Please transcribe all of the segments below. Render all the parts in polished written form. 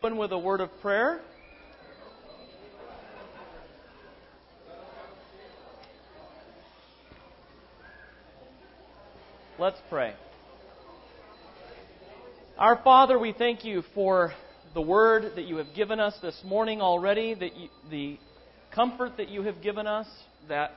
open with a word of prayer. Let's pray. Our Father, we thank you for the word that you have given us this morning already, the comfort that you have given us, that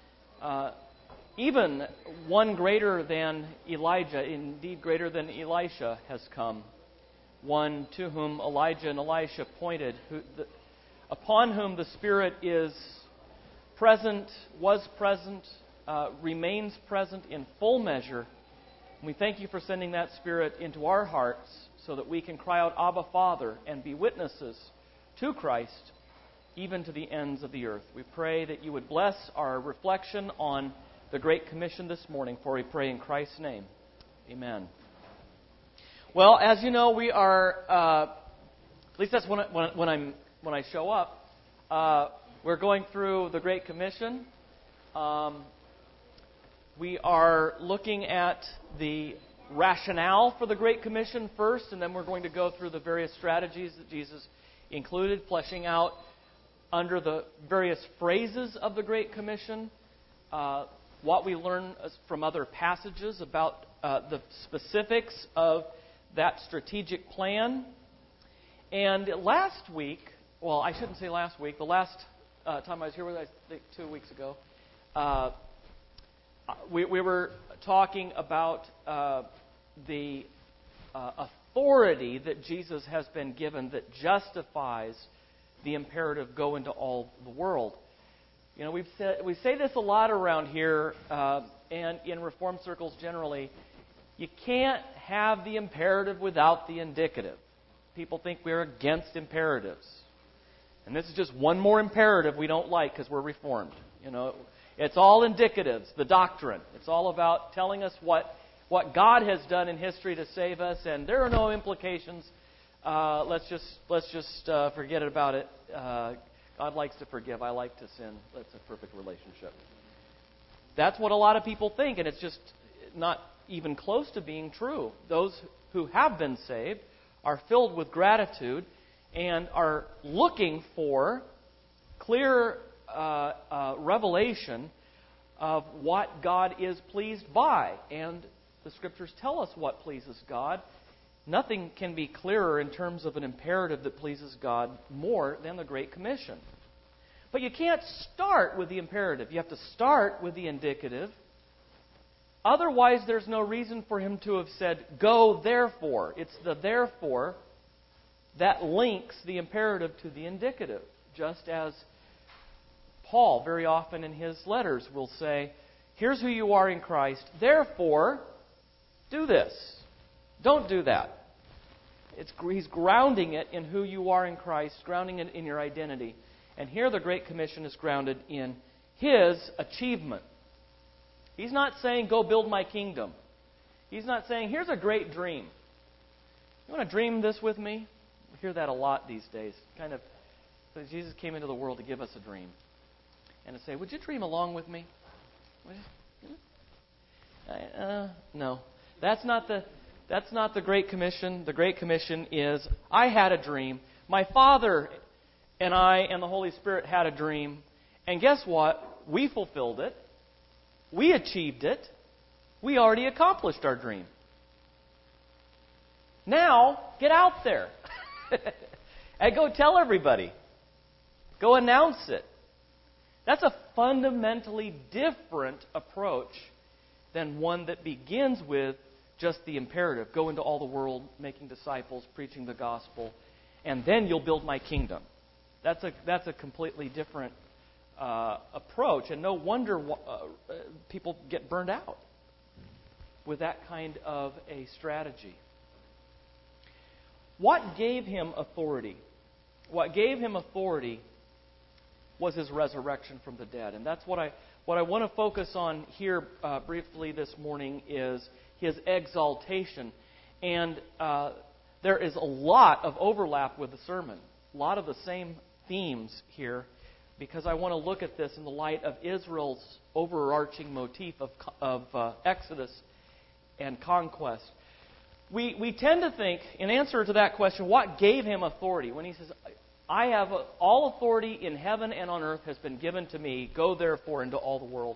even one greater than Elijah, indeed greater than Elisha, has come. One to whom Elijah and Elisha pointed, upon whom the Spirit is present, was present, remains present in full measure. And we thank you for sending that Spirit into our hearts so that we can cry out, Abba, Father, and be witnesses to Christ, even to the ends of the earth. We pray that you would bless our reflection on the Great Commission this morning, for we pray in Christ's name. Amen. Well, as you know, we are, at least that's when I show up, we're going through the Great Commission. We are looking at the rationale for the Great Commission first, and then we're going to go through the various strategies that Jesus included, fleshing out under the various phrases of the Great Commission, what we learn from other passages about the specifics of that strategic plan. And last week, well, I shouldn't say last week, the last time I was here, I think 2 weeks ago, we were talking about the authority that Jesus has been given that justifies the imperative, go into all the world. You know, we say this a lot around here, and in Reformed circles generally. You can't have the imperative without the indicative. People think we're against imperatives. And this is just one more imperative we don't like because we're Reformed. You know, it's all indicatives, the doctrine. It's all about telling us what God has done in history to save us, and there are no implications. Let's just forget about it. God likes to forgive. I like to sin. That's a perfect relationship. That's what a lot of people think, and it's just not even close to being true. Those who have been saved are filled with gratitude and are looking for clear revelation of what God is pleased by. And the Scriptures tell us what pleases God. Nothing can be clearer in terms of an imperative that pleases God more than the Great Commission. But you can't start with the imperative. You have to start with the indicative. Otherwise, there's no reason for him to have said, go therefore. It's the therefore that links the imperative to the indicative. Just as Paul, very often in his letters, will say, here's who you are in Christ, therefore, do this. Don't do that. He's grounding it in who you are in Christ, grounding it in your identity. And here the Great Commission is grounded in His achievement. He's not saying, go build my kingdom. He's not saying, here's a great dream. You want to dream this with me? We hear that a lot these days. Kind of, so Jesus came into the world to give us a dream. And to say, would you dream along with me? No. That's not the Great Commission. The Great Commission is, I had a dream. My Father and I and the Holy Spirit had a dream. And guess what? We fulfilled it. We achieved it. We already accomplished our dream. Now, get out there. And go tell everybody. Go announce it. That's a fundamentally different approach than one that begins with just the imperative. Go into all the world, making disciples, preaching the gospel, and then you'll build my kingdom. That's a completely different approach, and no wonder people get burned out with that kind of a strategy. What gave him authority? What gave him authority was his resurrection from the dead, and that's what I want to focus on here briefly this morning is his exaltation. And there is a lot of overlap with the sermon, a lot of the same themes here, because I want to look at this in the light of Israel's overarching motif of Exodus and conquest. We tend to think, in answer to that question, what gave him authority? When he says, I have all authority in heaven and on earth has been given to me. Go therefore into all the world.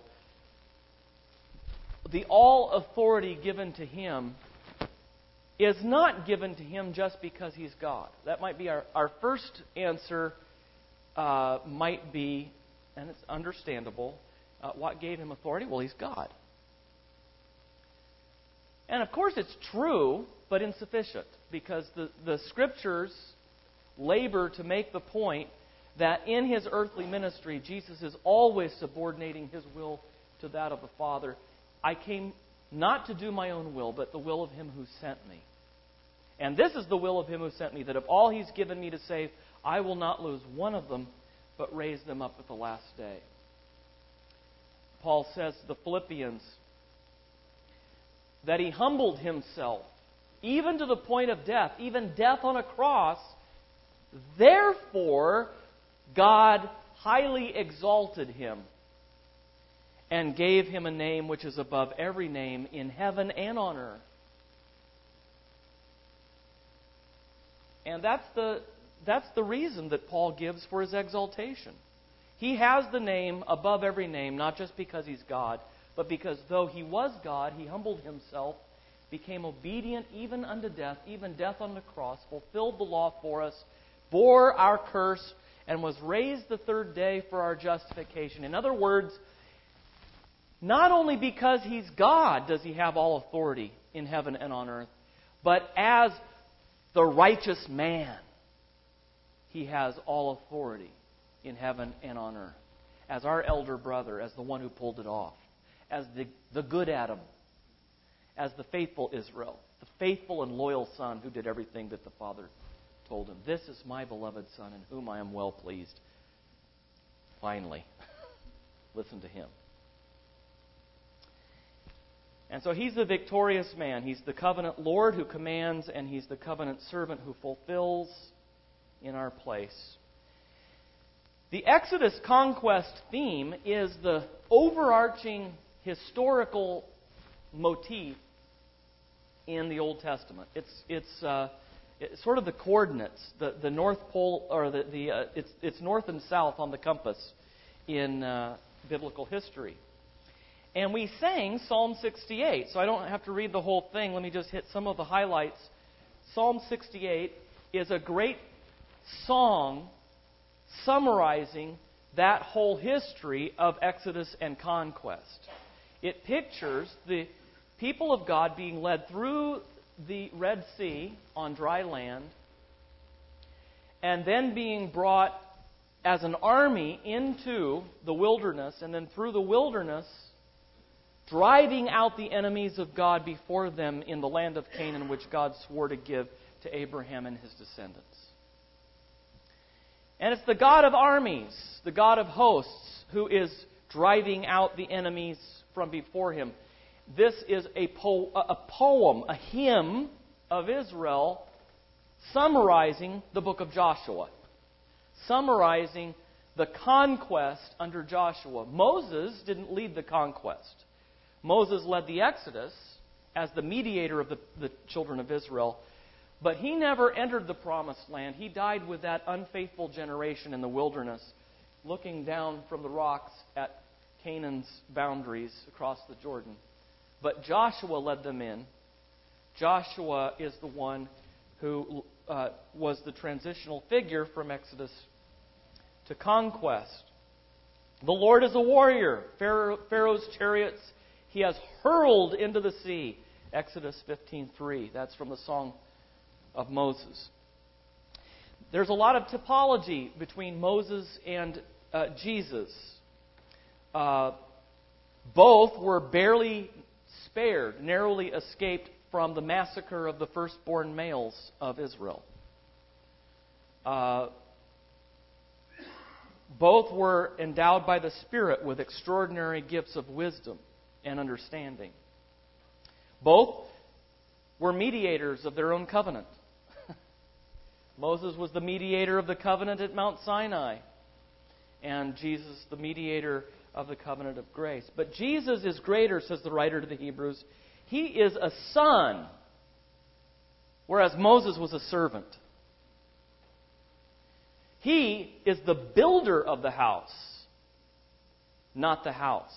The all authority given to him is not given to him just because he's God. That might be our first answer, might be, and it's understandable, what gave him authority? Well, he's God. And of course it's true, but insufficient, because the Scriptures labor to make the point that in his earthly ministry, Jesus is always subordinating his will to that of the Father. I came not to do my own will, but the will of him who sent me. And this is the will of him who sent me, that of all he's given me to save, I will not lose one of them, but raise them up at the last day. Paul says to the Philippians that he humbled himself, even to the point of death, even death on a cross. Therefore, God highly exalted him and gave him a name which is above every name in heaven and on earth. And that's the reason that Paul gives for his exaltation. He has the name above every name, not just because he's God, but because though he was God, he humbled himself, became obedient even unto death, even death on the cross, fulfilled the law for us, bore our curse, and was raised the third day for our justification. In other words, not only because he's God does he have all authority in heaven and on earth, but as the righteous man, he has all authority in heaven and on earth. As our elder brother, as the one who pulled it off, as the good Adam, as the faithful Israel, the faithful and loyal son who did everything that the Father told him. This is my beloved Son in whom I am well pleased. Finally, listen to him. And so he's the victorious man. He's the covenant Lord who commands, and he's the covenant servant who fulfills in our place. The Exodus conquest theme is the overarching historical motif in the Old Testament. It's sort of the coordinates, the North Pole, or it's north and south on the compass in biblical history. And we sang Psalm 68, so I don't have to read the whole thing. Let me just hit some of the highlights. Psalm 68 is a great song summarizing that whole history of Exodus and conquest. It pictures the people of God being led through the Red Sea on dry land and then being brought as an army into the wilderness, and then through the wilderness driving out the enemies of God before them in the land of Canaan, which God swore to give to Abraham and his descendants. And it's the God of armies, the God of hosts, who is driving out the enemies from before him. This is a poem, a hymn of Israel, summarizing the book of Joshua, summarizing the conquest under Joshua. Moses didn't lead the conquest. Moses led the Exodus as the mediator of the children of Israel, but he never entered the promised land. He died with that unfaithful generation in the wilderness, looking down from the rocks at Canaan's boundaries across the Jordan. But Joshua led them in. Joshua is the one who was the transitional figure from Exodus to conquest. The Lord is a warrior. Pharaoh's chariots he has hurled into the sea. Exodus 15:3. That's from the Song of Moses. There's a lot of typology between Moses and Jesus. Both were barely spared, narrowly escaped from the massacre of the firstborn males of Israel. Both were endowed by the Spirit with extraordinary gifts of wisdom and understanding. Both were mediators of their own covenant. Moses was the mediator of the covenant at Mount Sinai, and Jesus the mediator of the covenant of grace. But Jesus is greater, says the writer to the Hebrews. He is a son whereas Moses was a servant. He is the builder of the house, not the house.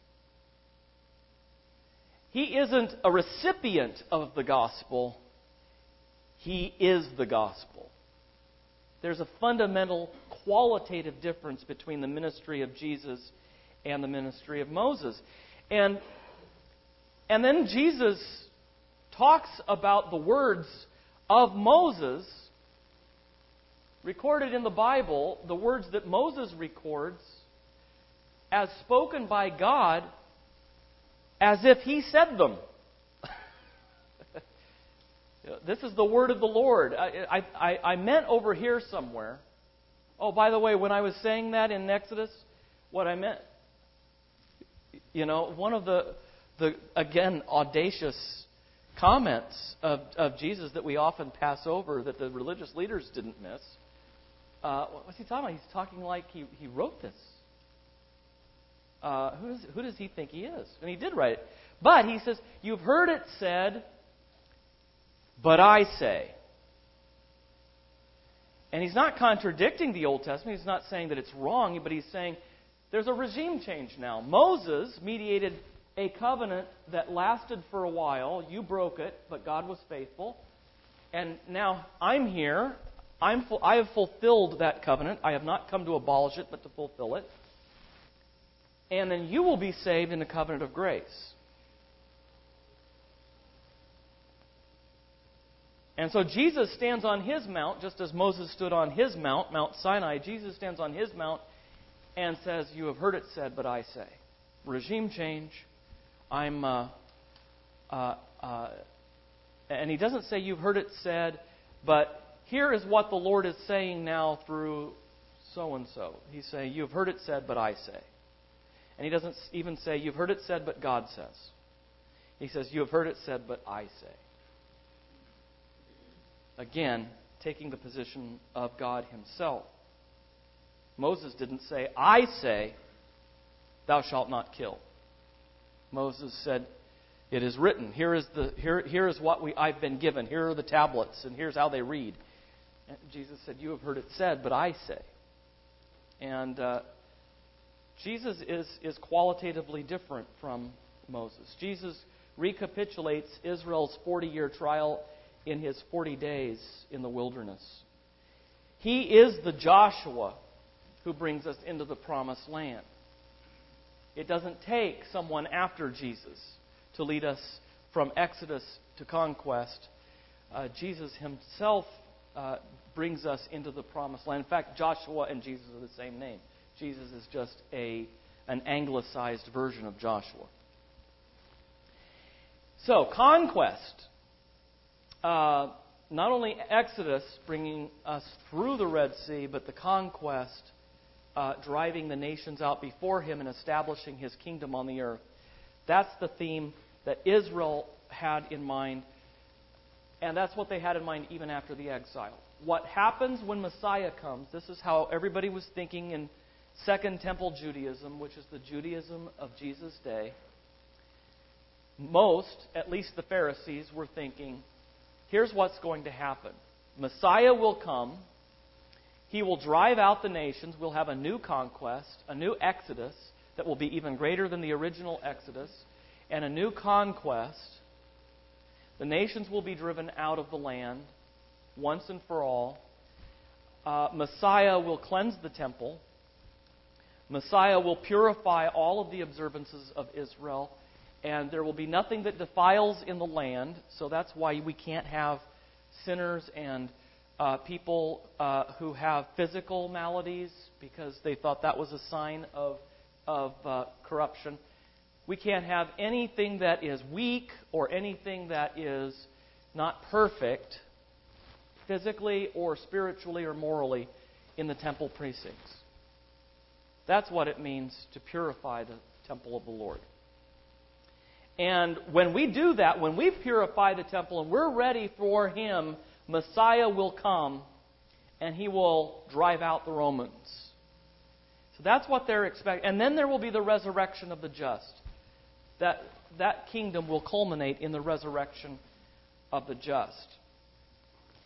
He isn't a recipient of the gospel. He is the gospel. There's a fundamental qualitative difference between the ministry of Jesus and the ministry of Moses. And then Jesus talks about the words of Moses recorded in the Bible, the words that Moses records as spoken by God as if he said them. This is the word of the Lord. I meant over here somewhere. Oh, by the way, when I was saying that in Exodus, what I meant, one of the again, audacious comments of Jesus that we often pass over that the religious leaders didn't miss. What's he talking about? He's talking like he wrote this. Who does he think he is? And he did write it. But he says, you've heard it said, but I say. And he's not contradicting the Old Testament. He's not saying that it's wrong, but he's saying there's a regime change now. Moses mediated a covenant that lasted for a while. You broke it, but God was faithful. And now I'm here. I have fulfilled that covenant. I have not come to abolish it, but to fulfill it. And then you will be saved in the covenant of grace. And so Jesus stands on his mount, just as Moses stood on his mount, Mount Sinai. Jesus stands on his mount and says, you have heard it said, but I say. Regime change. And he doesn't say you've heard it said, but here is what the Lord is saying now through so-and-so. He's saying, you've heard it said, but I say. And he doesn't even say, you've heard it said, but God says. He says, you have heard it said, but I say. Again, taking the position of God himself. Moses didn't say, I say, thou shalt not kill. Moses said, it is written. Here is what I've been given. Here are the tablets, and here's how they read. And Jesus said, you have heard it said, but I say. And Jesus is qualitatively different from Moses. Jesus recapitulates Israel's 40-year trial in his 40 days in the wilderness. He is the Joshua who brings us into the promised land. It doesn't take someone after Jesus to lead us from Exodus to conquest. Jesus himself brings us into the promised land. In fact, Joshua and Jesus are the same name. Jesus is just an anglicized version of Joshua. So, conquest. Not only Exodus bringing us through the Red Sea, but the conquest driving the nations out before him and establishing his kingdom on the earth. That's the theme that Israel had in mind, and that's what they had in mind even after the exile. What happens when Messiah comes, this is how everybody was thinking in Second Temple Judaism, which is the Judaism of Jesus' day. Most, at least the Pharisees, were thinking, here's what's going to happen. Messiah will come. He will drive out the nations. We'll have a new conquest, a new exodus that will be even greater than the original exodus, and a new conquest. The nations will be driven out of the land once and for all. Messiah will cleanse the temple. Messiah will purify all of the observances of Israel. And there will be nothing that defiles in the land. So that's why we can't have sinners and people who have physical maladies, because they thought that was a sign of corruption. We can't have anything that is weak or anything that is not perfect, physically or spiritually or morally, in the temple precincts. That's what it means to purify the temple of the Lord. And when we do that, when we purify the temple and we're ready for Him, Messiah will come and He will drive out the Romans. So that's what they're expecting. And then there will be the resurrection of the just. That kingdom will culminate in the resurrection of the just.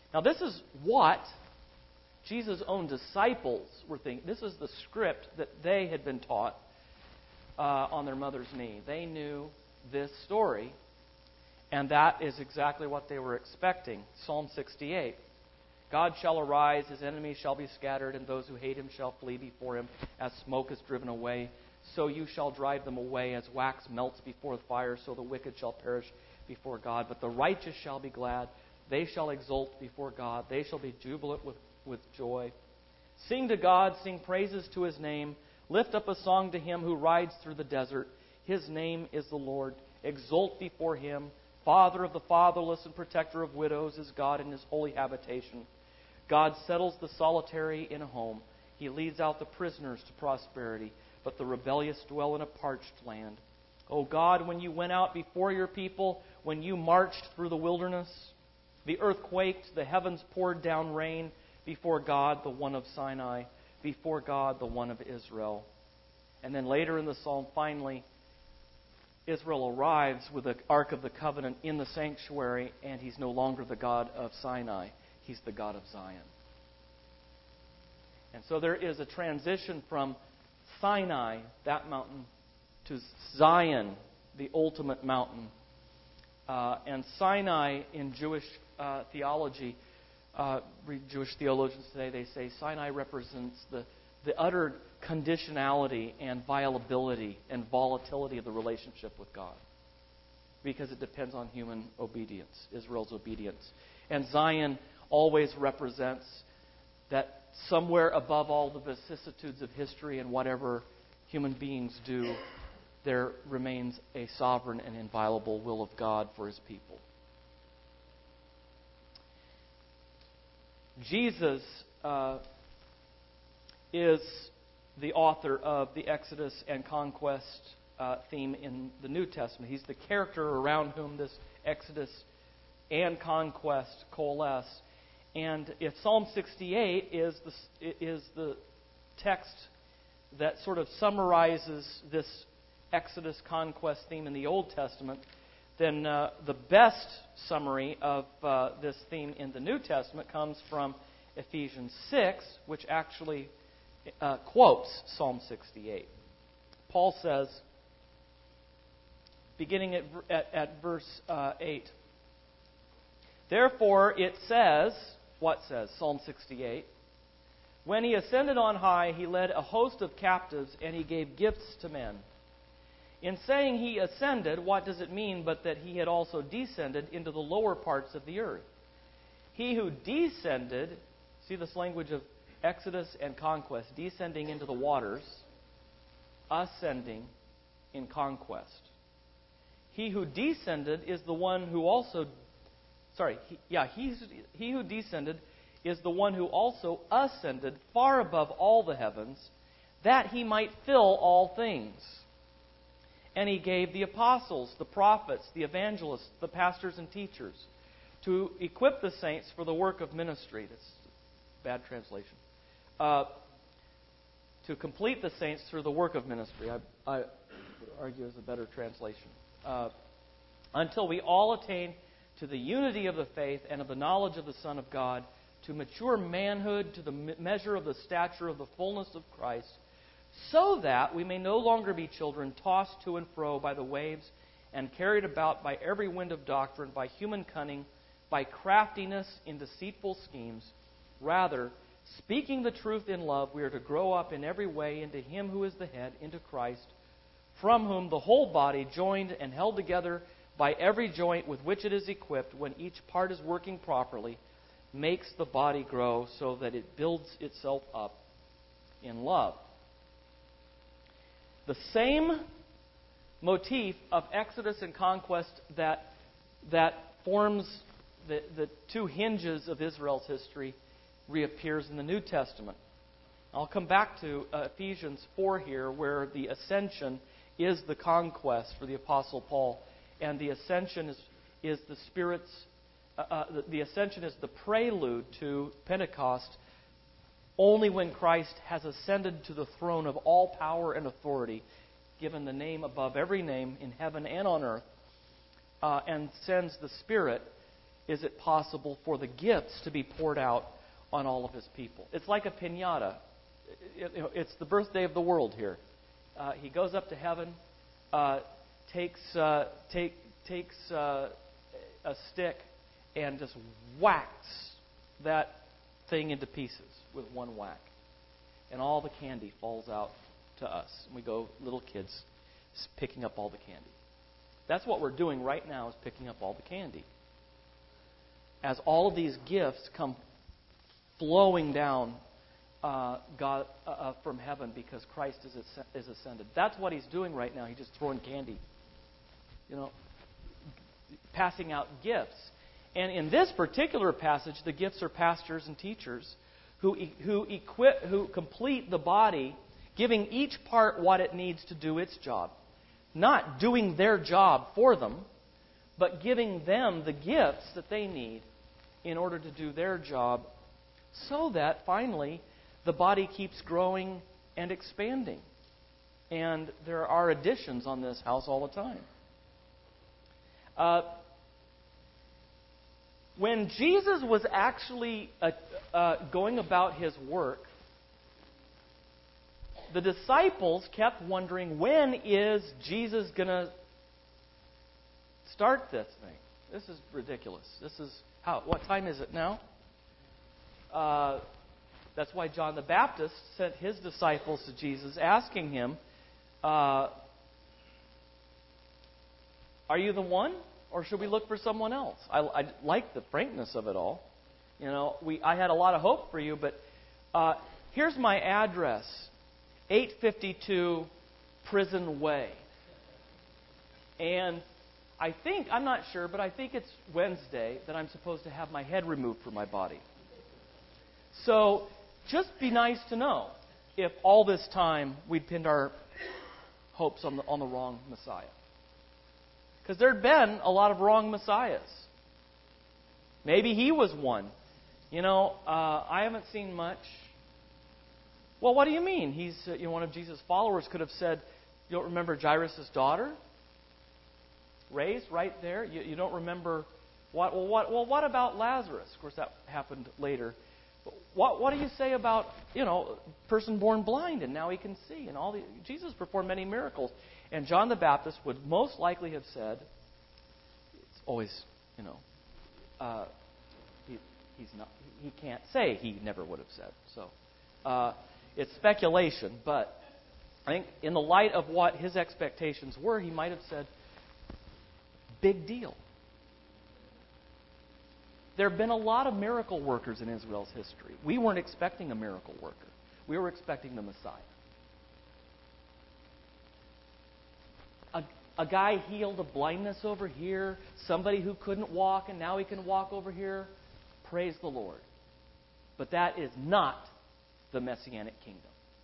Now, this is what Jesus' own disciples were thinking. This is the script that they had been taught on their mother's knee. They knew this story, and that is exactly what they were expecting. Psalm 68. God shall arise, his enemies shall be scattered, and those who hate him shall flee before him, as smoke is driven away. So you shall drive them away, as wax melts before the fire, so the wicked shall perish before God. But the righteous shall be glad. They shall exult before God. They shall be jubilant with joy. Sing to God, sing praises to his name. Lift up a song to him who rides through the desert. His name is the Lord. Exult before him. Father of the fatherless and protector of widows is God in his holy habitation. God settles the solitary in a home. He leads out the prisoners to prosperity, but the rebellious dwell in a parched land. O God, when you went out before your people, when you marched through the wilderness, the earth quaked, the heavens poured down rain before God, the one of Sinai, before God, the one of Israel. And then later in the psalm, finally, Israel arrives with the Ark of the Covenant in the sanctuary, and he's no longer the God of Sinai. He's the God of Zion. And so there is a transition from Sinai, that mountain, to Zion, the ultimate mountain. And Sinai in Jewish theology, Jewish theologians today, they say Sinai represents the utter conditionality and viability and volatility of the relationship with God. Because it depends on human obedience, Israel's obedience. And Zion always represents that somewhere above all the vicissitudes of history and whatever human beings do, there remains a sovereign and inviolable will of God for his people. Jesus is the author of the Exodus and conquest theme in the New Testament. He's the character around whom this Exodus and conquest coalesce. And if Psalm 68 is the text that sort of summarizes this Exodus conquest theme in the Old Testament, then the best summary of this theme in the New Testament comes from Ephesians 6, which actually quotes Psalm 68. Paul says, beginning at verse 8, therefore it says, what says? Psalm 68. When he ascended on high, he led a host of captives, and he gave gifts to men. In saying he ascended, what does it mean but that he had also descended into the lower parts of the earth? He who descended, see this language of Exodus and conquest, descending into the waters, ascending in conquest. He who descended is the one who also he who descended is the one who also ascended far above all the heavens, that he might fill all things. And he gave the apostles, the prophets, the evangelists, the pastors and teachers to equip the saints for the work of ministry. That's a bad translation. To complete the saints through the work of ministry. I would argue is a better translation. Until we all attain to the unity of the faith and of the knowledge of the Son of God, to mature manhood, to the measure of the stature of the fullness of Christ, so that we may no longer be children tossed to and fro by the waves and carried about by every wind of doctrine, by human cunning, by craftiness in deceitful schemes. Rather, speaking the truth in love, we are to grow up in every way into Him who is the head, into Christ, from whom the whole body, joined and held together by every joint with which it is equipped, when each part is working properly, makes the body grow so that it builds itself up in love. The same motif of Exodus and conquest that forms the two hinges of Israel's history reappears in the New Testament. I'll come back to Ephesians 4 here, where the ascension is the conquest for the Apostle Paul, and the ascension is the Spirit's. The ascension is the prelude to Pentecost. Only when Christ has ascended to the throne of all power and authority, given the name above every name in heaven and on earth, and sends the Spirit, is it possible for the gifts to be poured out on all of His people. It's like a piñata. It's the birthday of the world here. He goes up to heaven, takes a stick, and just whacks that thing into pieces with one whack. And all the candy falls out to us. And we go, little kids, picking up all the candy. That's what we're doing right now, is picking up all the candy. As all of these gifts come flowing down God from heaven because Christ is ascended. That's what He's doing right now. He's just throwing candy. Passing out gifts. And in this particular passage, the gifts are pastors and teachers who complete the body, giving each part what it needs to do its job. Not doing their job for them, but giving them the gifts that they need in order to do their job, so that finally the body keeps growing and expanding. And there are additions on this house all the time. When Jesus was actually going about His work, the disciples kept wondering, when is Jesus going to start this thing? This is ridiculous. What time is it now? That's why John the Baptist sent his disciples to Jesus asking Him, are you the one? Or should we look for someone else? I like the frankness of it all. I had a lot of hope for you, but here's my address. 852 Prison Way. And I'm not sure, but I think it's Wednesday that I'm supposed to have my head removed from my body. So just be nice to know if all this time we'd pinned our hopes on the wrong Messiah. Because there had been a lot of wrong Messiahs. Maybe he was one. I haven't seen much. Well, what do you mean? He's one of Jesus' followers could have said, you don't remember Jairus' daughter? Raised right there? You don't remember what? Well, what about Lazarus? Of course, that happened later. What do you say about person born blind and now he can see? And Jesus performed many miracles, and John the Baptist would most likely have said, it's always he's not. He can't say. He never would have said so. It's speculation, but I think in the light of what his expectations were, he might have said, big deal. There have been a lot of miracle workers in Israel's history. We weren't expecting a miracle worker. We were expecting the Messiah. A guy healed a blindness over here. Somebody who couldn't walk and now he can walk over here. Praise the Lord. But that is not the Messianic kingdom.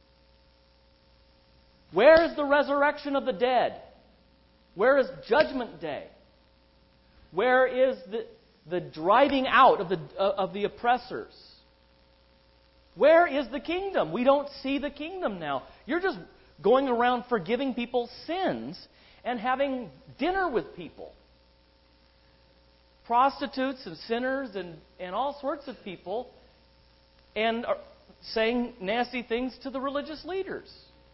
Where is the resurrection of the dead? Where is Judgment Day? Where is the driving out of the oppressors? Where is the kingdom? We don't see the kingdom now. You're just going around forgiving people's sins and having dinner with people. Prostitutes and sinners and all sorts of people, and saying nasty things to the religious leaders.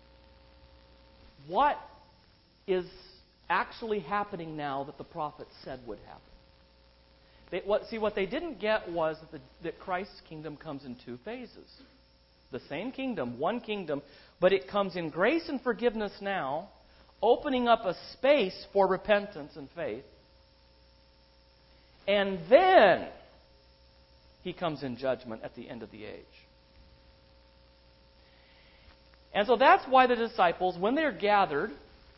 What is actually happening now that the prophets said would happen? What they didn't get was that Christ's kingdom comes in two phases. The same kingdom, one kingdom, but it comes in grace and forgiveness now, opening up a space for repentance and faith. And then He comes in judgment at the end of the age. And so that's why the disciples, when they're gathered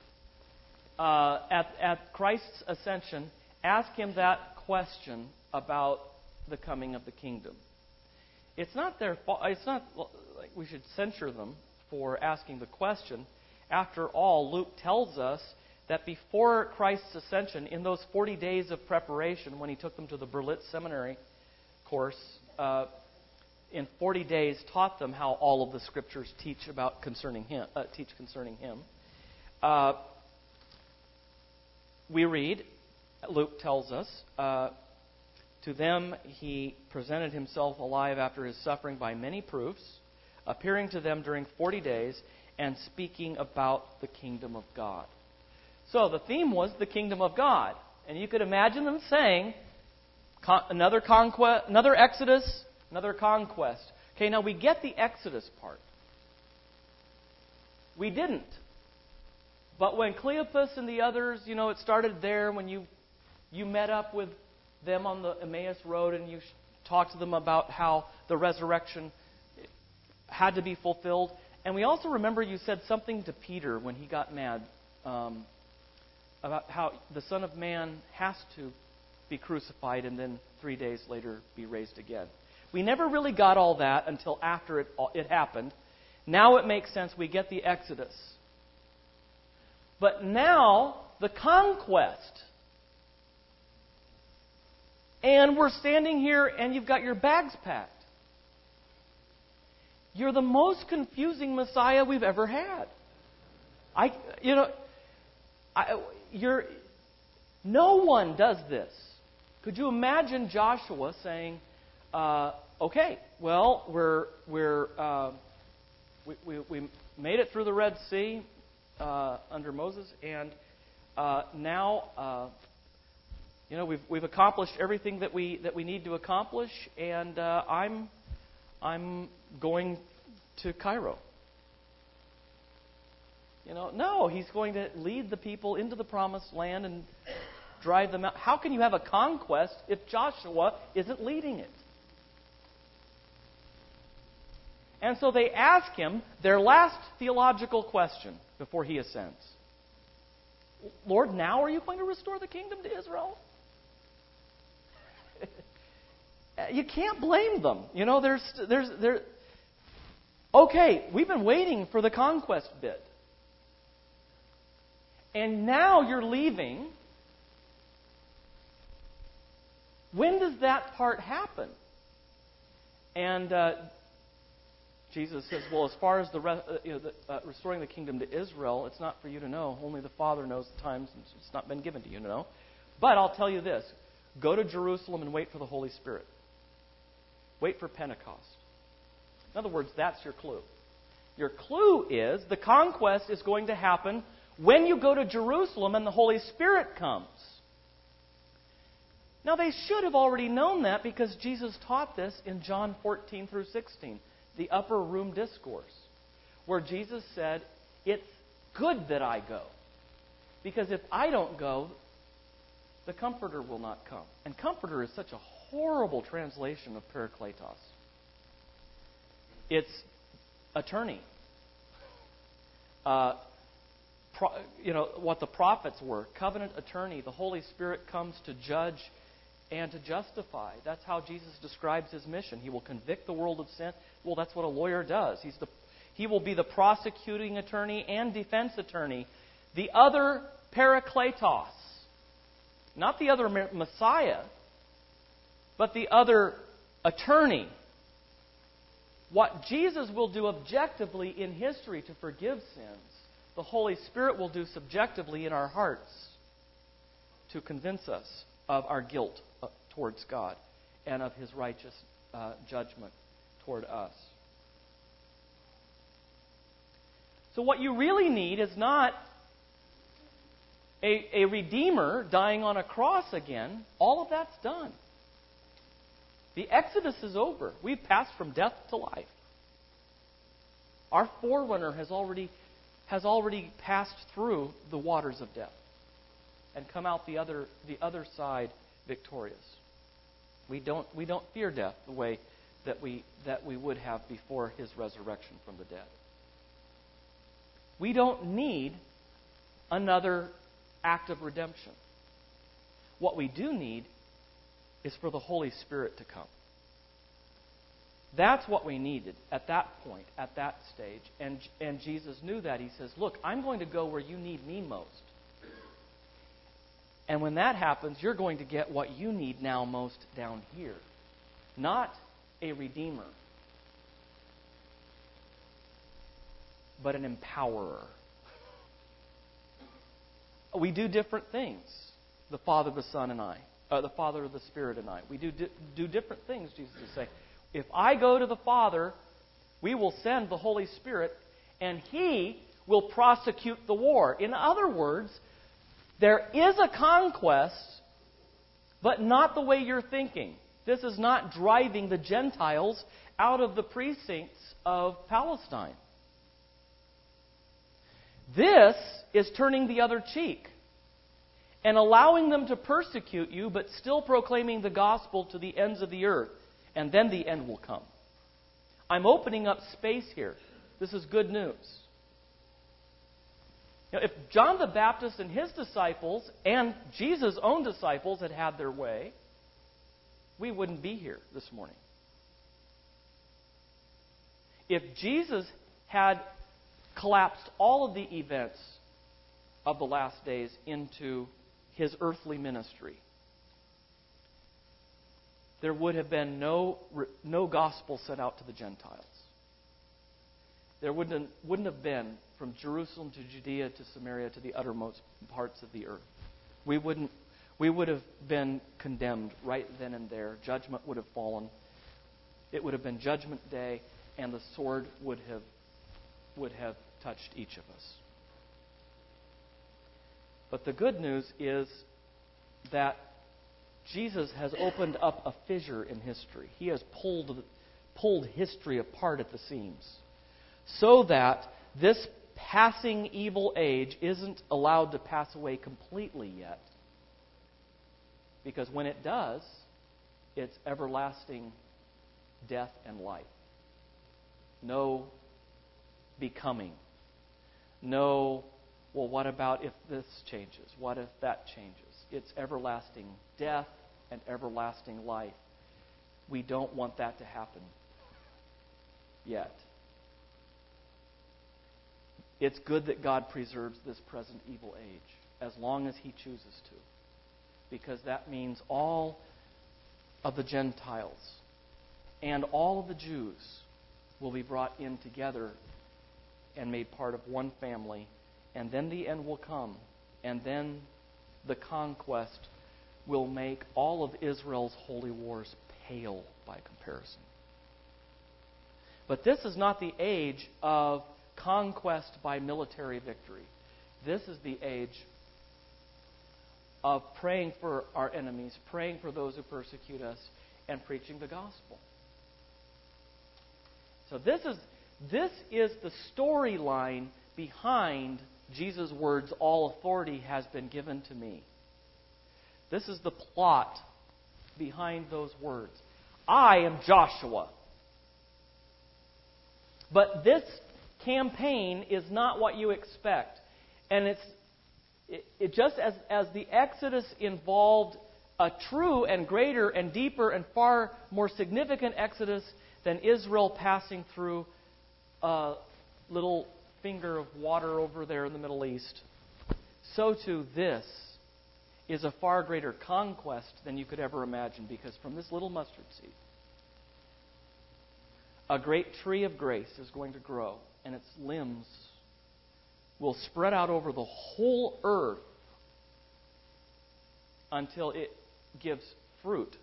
at Christ's ascension, ask Him that question about the coming of the kingdom. It's not their fault. It's not like we should censure them for asking the question. After all, Luke tells us that before Christ's ascension, in those 40 days of preparation, when He took them to the Berlitz Seminary course, in 40 days taught them how all of the Scriptures teach concerning Him. We read, Luke tells us, To them he presented himself alive after his suffering by many proofs, appearing to them during 40 days and speaking about the kingdom of God. So the theme was the kingdom of God. And you could imagine them saying, another conquest, another Exodus, another conquest. Okay, now we get the Exodus part. We didn't. But when Cleopas and the others, it started there when you met up with them on the Emmaus Road and you talked to them about how the resurrection had to be fulfilled. And we also remember you said something to Peter when he got mad about how the Son of Man has to be crucified and then 3 days later be raised again. We never really got all that until after it happened. Now it makes sense. We get the Exodus. But now, the conquest. And we're standing here and you've got your bags packed. You're the most confusing Messiah we've ever had. No one does this. Could you imagine Joshua saying, "Okay, well, we made it through the Red Sea under Moses, and now we've accomplished everything that we need to accomplish, and I'm going to Cairo." No, he's going to lead the people into the promised land and drive them out. How can you have a conquest if Joshua isn't leading it? And so they ask him their last theological question before he ascends. "Lord, now are you going to restore the kingdom to Israel?" You can't blame them. Okay, we've been waiting for the conquest bit. And now you're leaving. When does that part happen? And Jesus says, well, as far as restoring the kingdom to Israel, it's not for you to know. Only the Father knows the times, and it's not been given to you to know. But I'll tell you this. Go to Jerusalem and wait for the Holy Spirit. Wait for Pentecost. In other words, that's your clue. Your clue is the conquest is going to happen when you go to Jerusalem and the Holy Spirit comes. Now, they should have already known that because Jesus taught this in John 14 through 16, the upper room discourse, where Jesus said, "It's good that I go, because if I don't go, the Comforter will not come." And Comforter is such a horrible translation of Parakletos. It's attorney. What the prophets were, covenant attorney. The Holy Spirit comes to judge and to justify. That's how Jesus describes his mission. He will convict the world of sin. Well, that's what a lawyer does. He will be the prosecuting attorney and defense attorney. The other Parakletos, not the other Messiah, but the other attorney. What Jesus will do objectively in history to forgive sins, the Holy Spirit will do subjectively in our hearts to convince us of our guilt towards God and of His righteous judgment toward us. So what you really need is not a Redeemer dying on a cross again. All of that's done. The Exodus is over. We've passed from death to life. Our forerunner has already passed through the waters of death and come out the other side victorious. We don't fear death the way that we would have before his resurrection from the dead. We don't need another act of redemption. What we do need is for the Holy Spirit to come. That's what we needed at that point, at that stage. And Jesus knew that. He says, look, I'm going to go where you need me most. And when that happens, you're going to get what you need now most down here. Not a Redeemer, but an empowerer. We do different things, the Father, the Son, and I. The Father, the Spirit, and I. We do different things, Jesus is saying. If I go to the Father, we will send the Holy Spirit, and He will prosecute the war. In other words, there is a conquest, but not the way you're thinking. This is not driving the Gentiles out of the precincts of Palestine. This is turning the other cheek and allowing them to persecute you, but still proclaiming the gospel to the ends of the earth. And then the end will come. I'm opening up space here. This is good news. Now, if John the Baptist and his disciples and Jesus' own disciples had their way, we wouldn't be here this morning. If Jesus had collapsed all of the events of the last days into His earthly ministry, there would have been no gospel sent out to the Gentiles. There wouldn't have been from Jerusalem to Judea to Samaria to the uttermost parts of the earth. We would have been condemned right then and there. Judgment would have fallen. It would have been Judgment Day, and the sword would have touched each of us. But the good news is that Jesus has opened up a fissure in history. He has pulled history apart at the seams, so that this passing evil age isn't allowed to pass away completely yet. Because when it does, it's everlasting death and life. No becoming. No, well, what about if this changes? What if that changes? It's everlasting death and everlasting life. We don't want that to happen yet. It's good that God preserves this present evil age as long as He chooses to. Because that means all of the Gentiles and all of the Jews will be brought in together and made part of one family. And then the end will come. And then the conquest will make all of Israel's holy wars pale by comparison. But this is not the age of conquest by military victory. This is the age of praying for our enemies, praying for those who persecute us, and preaching the gospel. So this is the storyline behind Jesus' words, "All authority has been given to me." This is the plot behind those words. I am Joshua. But this campaign is not what you expect. And it just as the Exodus involved a true and greater and deeper and far more significant Exodus than Israel passing through a little finger of water over there in the Middle East, so too this is a far greater conquest than you could ever imagine, because from this little mustard seed, a great tree of grace is going to grow, and its limbs will spread out over the whole earth until it gives fruit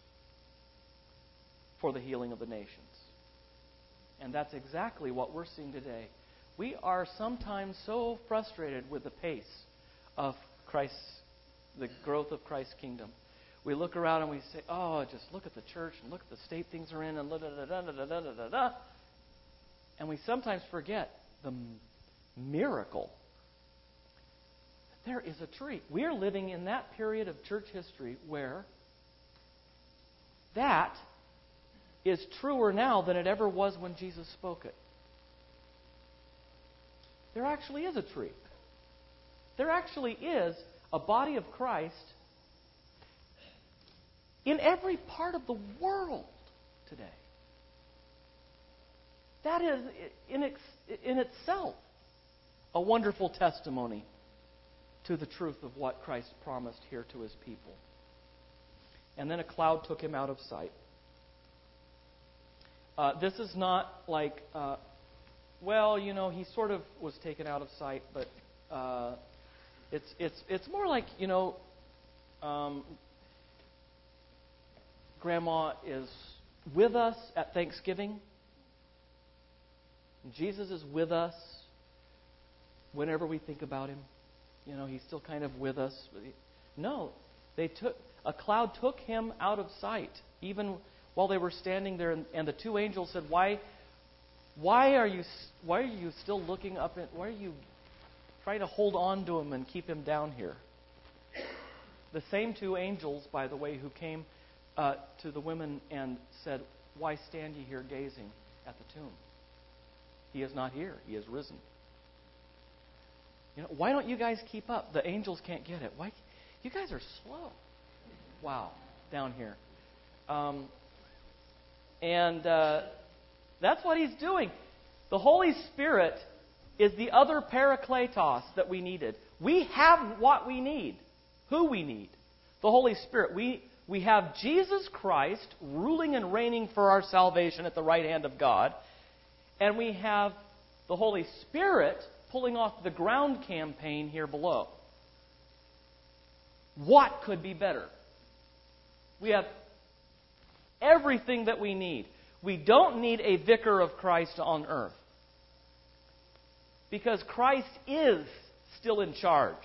for the healing of the nations. And that's exactly what we're seeing today. We are sometimes so frustrated with the pace of the growth of Christ's kingdom. We look around and we say, "Oh, just look at the church and look at the state things are in, and da da da da da da da da." And we sometimes forget the miracle. There is a tree. We are living in that period of church history where that is truer now than it ever was when Jesus spoke it. There actually is a tree. There actually is a body of Christ in every part of the world today. That is, in itself, a wonderful testimony to the truth of what Christ promised here to His people. And then a cloud took Him out of sight. This is not like, He sort of was taken out of sight, but it's more like, Grandma is with us at Thanksgiving. Jesus is with us whenever we think about Him. You know, He's still kind of with us. No, a cloud took Him out of sight, even while they were standing there. And the two angels said, "Why are you still looking up? Why are you trying to hold on to Him and keep Him down here?" The same two angels, by the way, who came to the women and said, "Why stand ye here gazing at the tomb? He is not here. He is risen." You know, why don't you guys keep up? The angels can't get it. Why? You guys are slow. Wow, down here. That's what He's doing. The Holy Spirit is the other Parakletos that we needed. We have what we need. Who we need. The Holy Spirit. We have Jesus Christ ruling and reigning for our salvation at the right hand of God. And we have the Holy Spirit pulling off the ground campaign here below. What could be better? We have everything that we need. We don't need a vicar of Christ on earth. Because Christ is still in charge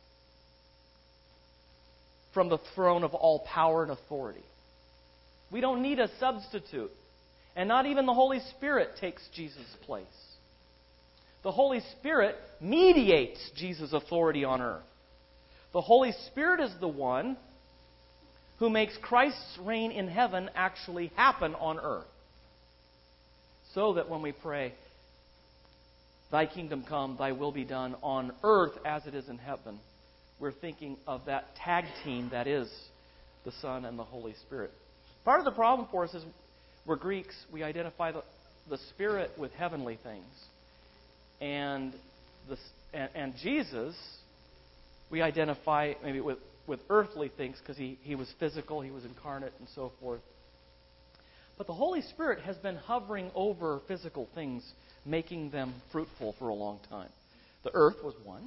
from the throne of all power and authority. We don't need a substitute. And not even the Holy Spirit takes Jesus' place. The Holy Spirit mediates Jesus' authority on earth. The Holy Spirit is the one who makes Christ's reign in heaven actually happen on earth. So that when we pray, "Thy kingdom come, Thy will be done on earth as it is in heaven," we're thinking of that tag team that is the Son and the Holy Spirit. Part of the problem for us is we're Greeks. We identify the Spirit with heavenly things. And Jesus, we identify maybe with earthly things because he was physical, He was incarnate, and so forth. But the Holy Spirit has been hovering over physical things, making them fruitful for a long time. The earth was one.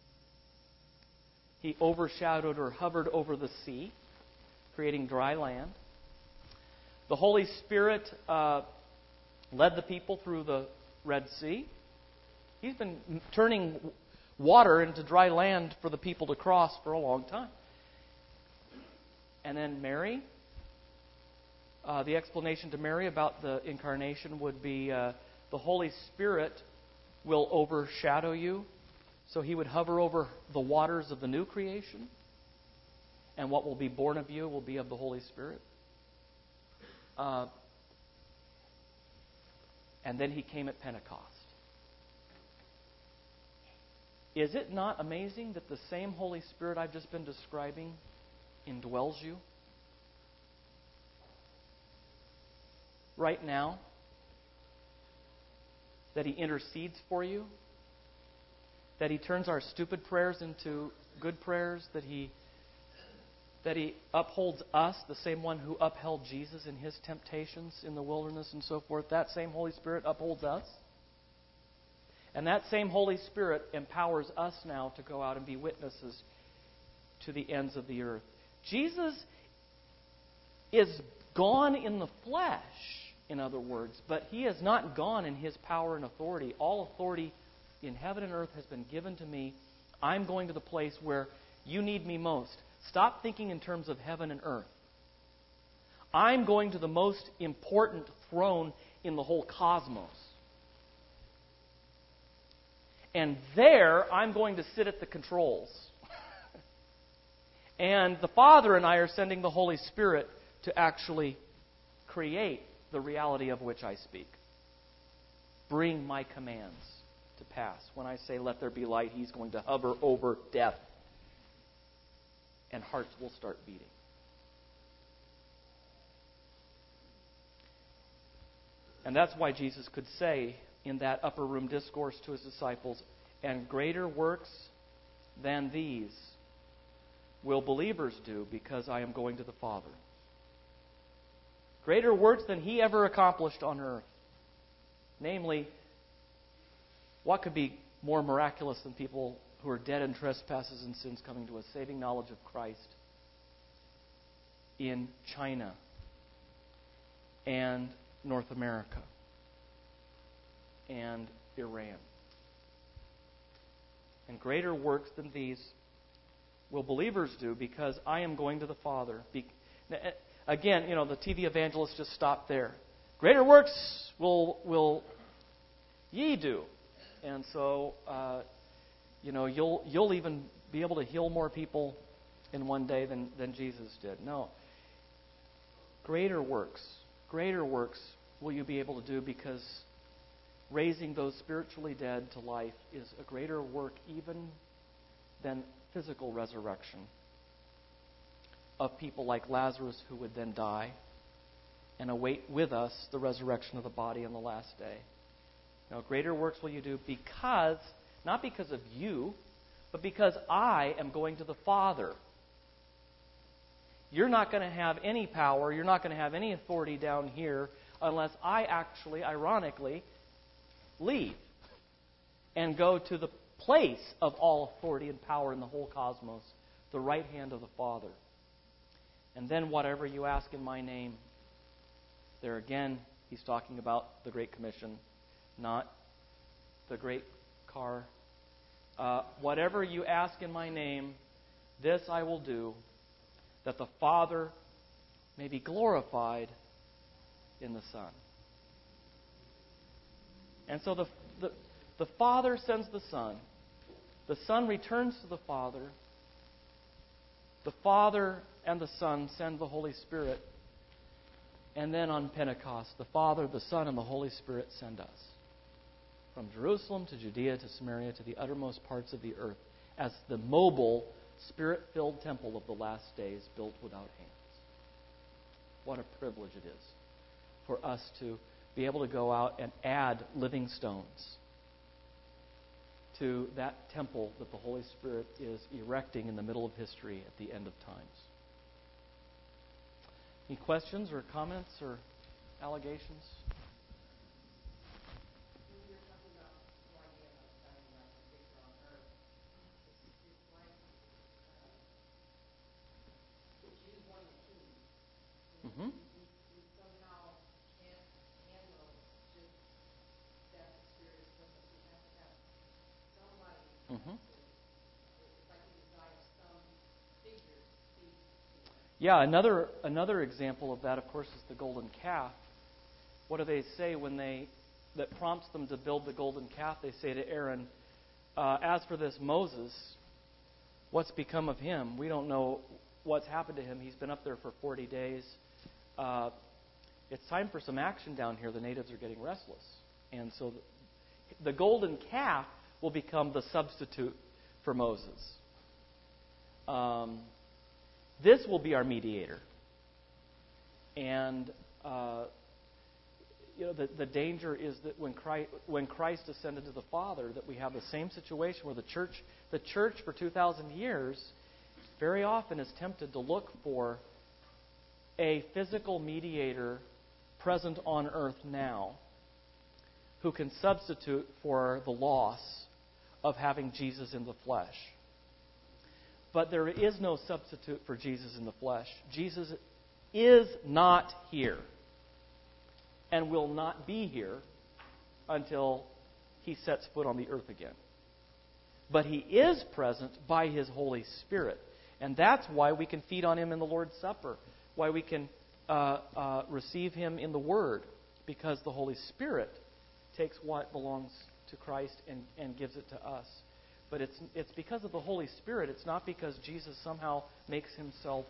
He overshadowed or hovered over the sea, creating dry land. The Holy Spirit led the people through the Red Sea. He's been turning water into dry land for the people to cross for a long time. And then Mary, the explanation to Mary about the incarnation would be the Holy Spirit will overshadow you. So He would hover over the waters of the new creation. And what will be born of you will be of the Holy Spirit. And then He came at Pentecost. Is it not amazing that the same Holy Spirit I've just been describing indwells you? Right now? That He intercedes for you? That He turns our stupid prayers into good prayers? That He upholds us, the same one who upheld Jesus in His temptations in the wilderness and so forth? That same Holy Spirit upholds us? And that same Holy Spirit empowers us now to go out and be witnesses to the ends of the earth. Jesus is gone in the flesh, in other words, but He is not gone in His power and authority. All authority in heaven and earth has been given to me. I'm going to the place where you need me most. Stop thinking in terms of heaven and earth. I'm going to the most important throne in the whole cosmos. And there, I'm going to sit at the controls. And the Father and I are sending the Holy Spirit to actually create the reality of which I speak. Bring my commands to pass. When I say, "Let there be light," He's going to hover over death. And hearts will start beating. And that's why Jesus could say in that upper room discourse to His disciples, "And greater works than these will believers do, because I am going to the Father." Greater works than He ever accomplished on earth. Namely, what could be more miraculous than people who are dead in trespasses and sins coming to a saving knowledge of Christ in China, and North America and Iran. And greater works than these will believers do, because I am going to the Father. Again, the TV evangelists just stop there. Greater works will ye do. And so, you'll even be able to heal more people in one day than Jesus did. No. Greater works will you be able to do, because raising those spiritually dead to life is a greater work even than physical resurrection of people like Lazarus, who would then die and await with us the resurrection of the body on the last day. Now, greater works will you do not because of you, but because I am going to the Father. You're not going to have any power, you're not going to have any authority down here unless I actually, ironically, leave and go to the place of all authority and power in the whole cosmos, the right hand of the Father. And then whatever you ask in my name, there again, he's talking about the Great Commission, not the great car. Whatever you ask in my name, this I will do, that the Father may be glorified in the Son. And so the Father sends the Son. The Son returns to the Father. The Father and the Son send the Holy Spirit. And then on Pentecost, the Father, the Son, and the Holy Spirit send us. From Jerusalem to Judea to Samaria to the uttermost parts of the earth, as the mobile, Spirit-filled temple of the last days built without hands. What a privilege it is for us to be able to go out and add living stones to that temple that the Holy Spirit is erecting in the middle of history at the end of times. Any questions or comments or allegations? Mm-hmm. Mm-hmm. Yeah, another example of that, of course, is the golden calf. What do they say that prompts them to build the golden calf? They say to Aaron, as for this Moses, what's become of him? We don't know what's happened to him. He's been up there for 40 days. It's time for some action down here. The natives are getting restless. And so the golden calf will become the substitute for Moses. This will be our mediator. And the danger is that when Christ ascended to the Father, that we have the same situation where the church for 2,000 years very often is tempted to look for a physical mediator present on earth now who can substitute for the loss of having Jesus in the flesh. But there is no substitute for Jesus in the flesh. Jesus is not here and will not be here until He sets foot on the earth again. But He is present by His Holy Spirit. And that's why we can feed on Him in the Lord's Supper, why we can receive Him in the Word, because the Holy Spirit takes what belongs to Christ and gives it to us. But it's because of the Holy Spirit. It's not because Jesus somehow makes Himself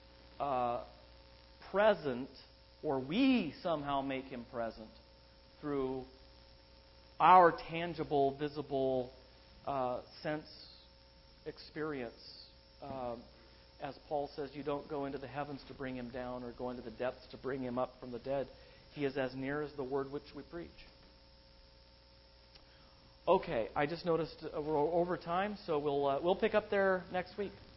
present, or we somehow make Him present through our tangible, visible sense experience. As Paul says, you don't go into the heavens to bring Him down or go into the depths to bring Him up from the dead. He is as near as the word which we preach. Okay, I just noticed we're over time, so we'll pick up there next week.